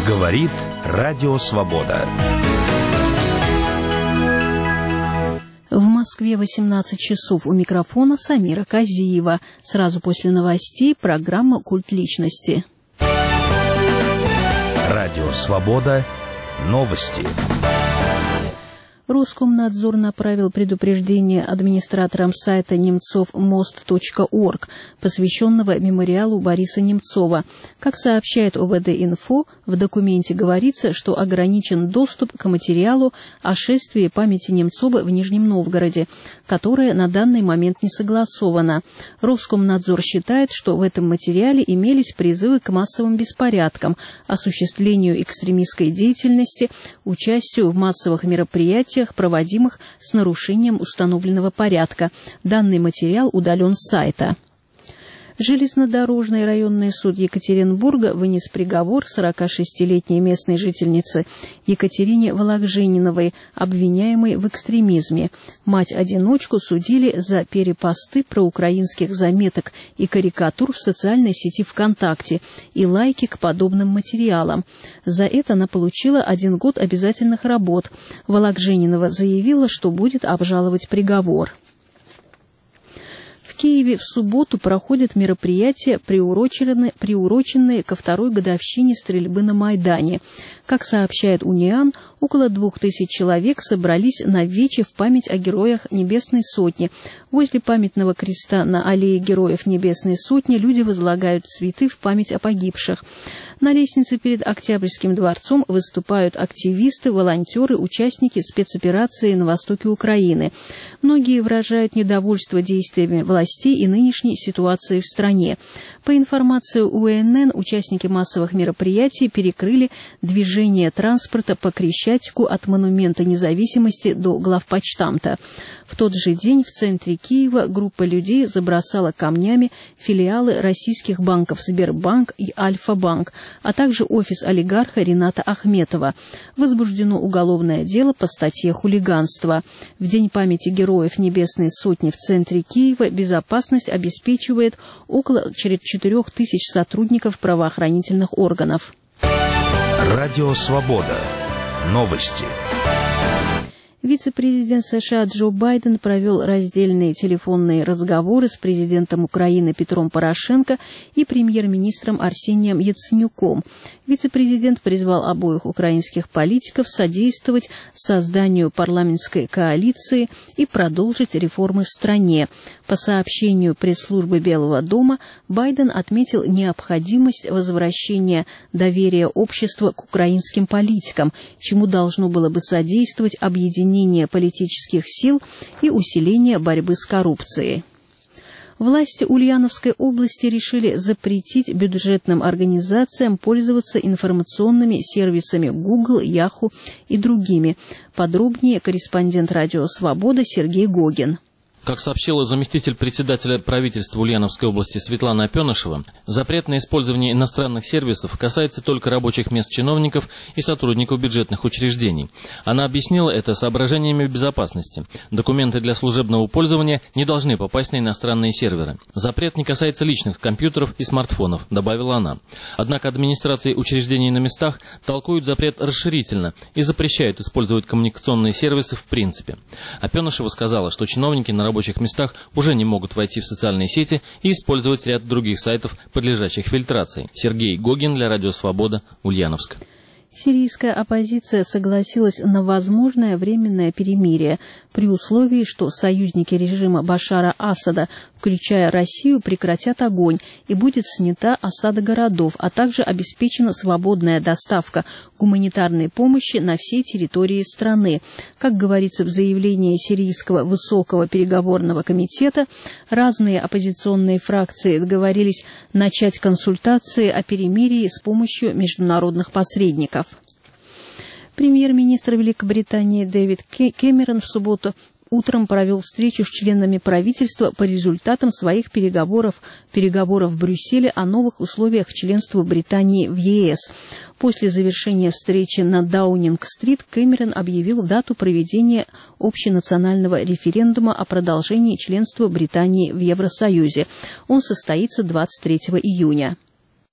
Говорит Радио Свобода. В Москве 18 часов. У микрофона Самира Казиева. Сразу после новостей программа «Культ личности». Радио Свобода. Новости. Роскомнадзор направил предупреждение администраторам сайта nemcovmost.org, посвященного мемориалу Бориса Немцова. Как сообщает ОВД-Инфо, в документе говорится, что ограничен доступ к материалу о шествии памяти Немцова в Нижнем Новгороде, которое на данный момент не согласовано. Роскомнадзор считает, что в этом материале имелись призывы к массовым беспорядкам, осуществлению экстремистской деятельности, участию в массовых мероприятиях, проводимых с нарушением установленного порядка. Данный материал удален с сайта. Железнодорожный районный суд Екатеринбурга вынес приговор 46-летней местной жительнице Екатерине Вологжениновой, обвиняемой в экстремизме. Мать-одиночку судили за перепосты проукраинских заметок и карикатур в социальной сети ВКонтакте и лайки к подобным материалам. За это она получила 1 год обязательных работ. Вологженинова заявила, что будет обжаловать приговор. В Киеве в субботу проходят мероприятия, приуроченные ко 2-й годовщине стрельбы на Майдане. Как сообщает Униан, около 2000 человек собрались на вече в память о героях Небесной Сотни. Возле памятного креста на аллее Героев Небесной Сотни люди возлагают цветы в память о погибших. На лестнице перед Октябрьским дворцом выступают активисты, волонтеры, участники спецоперации на востоке Украины. Многие выражают недовольство действиями властей и нынешней ситуацией в стране. По информации УНН, участники массовых мероприятий перекрыли движение транспорта по Крещатику от Монумента Независимости до главпочтамта. В тот же день в центре Киева группа людей забросала камнями филиалы российских банков Сбербанк и Альфа-банк, а также офис олигарха Рената Ахметова. Возбуждено уголовное дело по статье «Хулиганство». В День памяти героев Небесной Сотни в центре Киева безопасность обеспечивает около 4000 сотрудников правоохранительных органов. Радио Свобода. Новости. Вице-президент США Джо Байден провел раздельные телефонные разговоры с президентом Украины Петром Порошенко и премьер-министром Арсением Яценюком. Вице-президент призвал обоих украинских политиков содействовать созданию парламентской коалиции и продолжить реформы в стране. По сообщению пресс-службы Белого дома, Байден отметил необходимость возвращения доверия общества к украинским политикам, чему должно было бы содействовать объединение политических сил и усиление борьбы с коррупцией. Власти Ульяновской области решили запретить бюджетным организациям пользоваться информационными сервисами Google, Yahoo и другими. Подробнее корреспондент Радио Свобода Сергей Гогин. Как сообщила заместитель председателя правительства Ульяновской области Светлана Опенышева, запрет на использование иностранных сервисов касается только рабочих мест чиновников и сотрудников бюджетных учреждений. Она объяснила это соображениями безопасности. Документы для служебного пользования не должны попасть на иностранные серверы. Запрет не касается личных компьютеров и смартфонов, добавила она. Однако администрации учреждений на местах толкуют запрет расширительно и запрещают использовать коммуникационные сервисы в принципе. Опенышева сказала, что чиновники на рабочих местах уже не могут войти в социальные сети и использовать ряд других сайтов, подлежащих фильтрации. Сергей Гогин для Радио Свобода, Ульяновск. Сирийская оппозиция согласилась на возможное временное перемирие при условии, что союзники режима Башара Асада, включая Россию, прекратят огонь и будет снята осада городов, а также обеспечена свободная доставка гуманитарной помощи на всей территории страны. Как говорится в заявлении Сирийского высокого переговорного комитета, разные оппозиционные фракции договорились начать консультации о перемирии с помощью международных посредников. Премьер-министр Великобритании Дэвид Кэмерон в субботу утром провел встречу с членами правительства по результатам своих переговоров в Брюсселе о новых условиях членства Британии в ЕС. После завершения встречи на Даунинг-стрит Кэмерон объявил дату проведения общенационального референдума о продолжении членства Британии в Евросоюзе. Он состоится 23 июня.